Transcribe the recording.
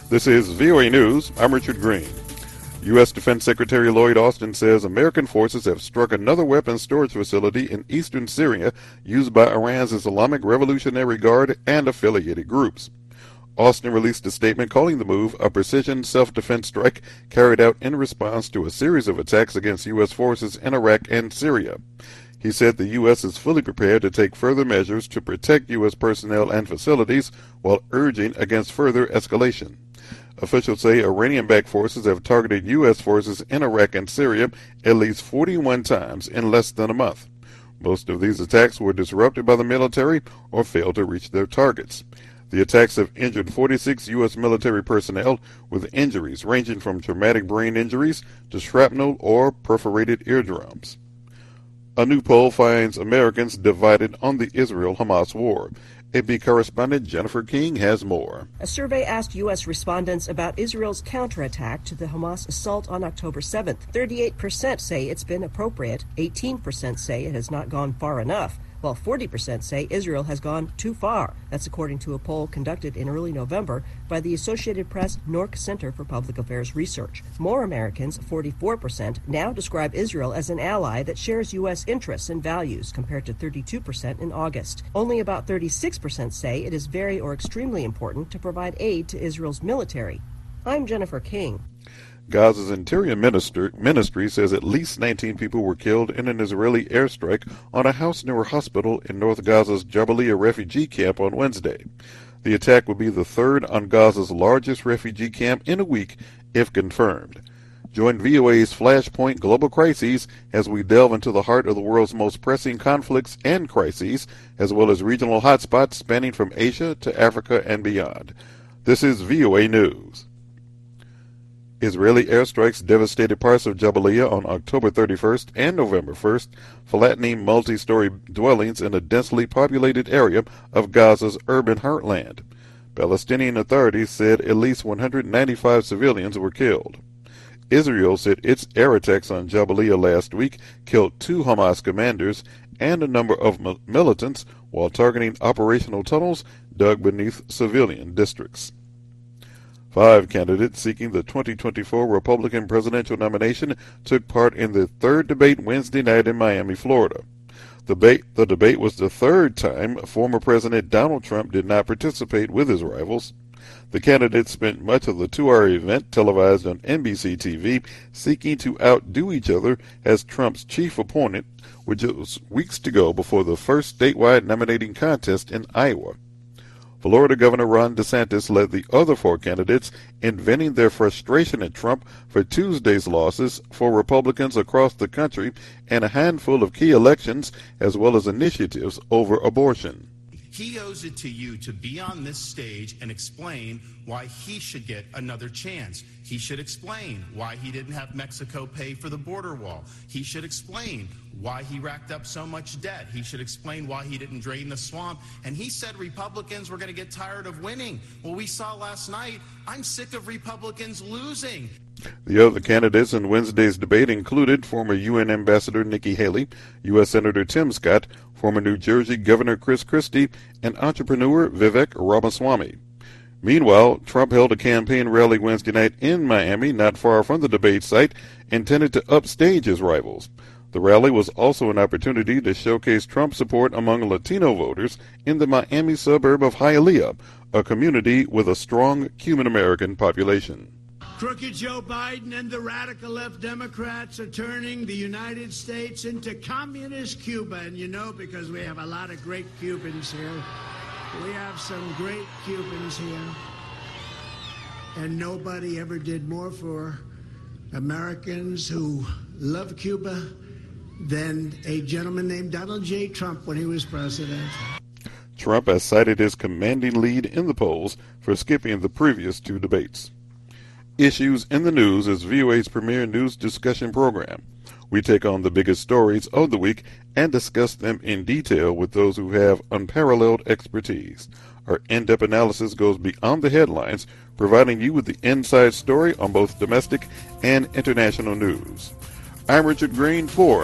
This is VOA News. I'm Richard Green. U.S. Defense Secretary Lloyd Austin says American forces have struck another weapons storage facility in eastern Syria used by Iran's Islamic Revolutionary Guard and affiliated groups. Austin released a statement calling the move a precision self-defense strike carried out in response to a series of attacks against U.S. forces in Iraq and Syria. He said the U.S. is fully prepared to take further measures to protect U.S. personnel and facilities while urging against further escalation. Officials say Iranian-backed forces have targeted U.S. forces in Iraq and Syria at least 41 times in less than a month. Most of these attacks were disrupted by the military or failed to reach their targets. The attacks have injured 46 U.S. military personnel with injuries ranging from traumatic brain injuries to shrapnel or perforated eardrums. A new poll finds Americans divided on the Israel-Hamas war. AP correspondent Jennifer King has more. A survey asked U.S. respondents about Israel's counterattack to the Hamas assault on October 7th. 38% say it's been appropriate, 18% say it has not gone far enough, while 40% say Israel has gone too far. That's according to a poll conducted in early November by the Associated Press Nork Center for Public Affairs Research. More Americans, 44%, now describe Israel as an ally that shares U.S. interests and values, compared to 32% in August. Only about 36% say it is very or extremely important to provide aid to Israel's military. I'm Jennifer King. Gaza's Interior Ministry says at least 19 people were killed in an Israeli airstrike on a house near a hospital in North Gaza's Jabalia refugee camp on Wednesday. The attack would be the third on Gaza's largest refugee camp in a week, if confirmed. Join VOA's Flashpoint Global Crises as we delve into the heart of the world's most pressing conflicts and crises, as well as regional hotspots spanning from Asia to Africa and beyond. This is VOA News. Israeli airstrikes devastated parts of Jabalia on October 31st and November 1st, flattening multi-story dwellings in a densely populated area of Gaza's urban heartland. Palestinian authorities said at least 195 civilians were killed. Israel said its air attacks on Jabalia last week killed 2 Hamas commanders and a number of militants while targeting operational tunnels dug beneath civilian districts. 5 candidates seeking the 2024 Republican presidential nomination took part in the third debate Wednesday night in Miami, Florida. The debate was the third time former President Donald Trump did not participate with his rivals. The candidates spent much of the 2-hour event televised on NBC TV seeking to outdo each other as Trump's chief opponent, which was weeks to go before the first statewide nominating contest in Iowa. Florida Governor Ron DeSantis led the other 4 candidates in venting their frustration at Trump for Tuesday's losses for Republicans across the country and a handful of key elections, as well as initiatives over abortion. He owes it to you to be on this stage and explain why he should get another chance. He should explain why he didn't have Mexico pay for the border wall. He should explain why he racked up so much debt. He should explain why he didn't drain the swamp. And he said Republicans were going to get tired of winning. Well, we saw last night, I'm sick of Republicans losing. The other candidates in Wednesday's debate included former UN Ambassador Nikki Haley, U.S. Senator Tim Scott, former New Jersey Governor Chris Christie, and entrepreneur Vivek Ramaswamy. Meanwhile, Trump held a campaign rally Wednesday night in Miami, not far from the debate site, intended to upstage his rivals. The rally was also an opportunity to showcase Trump's support among Latino voters in the Miami suburb of Hialeah, a community with a strong Cuban-American population. Crooked Joe Biden and the radical left Democrats are turning the United States into communist Cuba. And you know, because we have a lot of great Cubans here. We have some great Cubans here. And nobody ever did more for Americans who love Cuba than a gentleman named Donald J. Trump when he was president. Trump has cited his commanding lead in the polls for skipping the previous 2 debates. Issues in the News is VOA's premier news discussion program. We take on the biggest stories of the week and discuss them in detail with those who have unparalleled expertise. Our in-depth analysis goes beyond the headlines, providing you with the inside story on both domestic and international news. I'm Richard Green for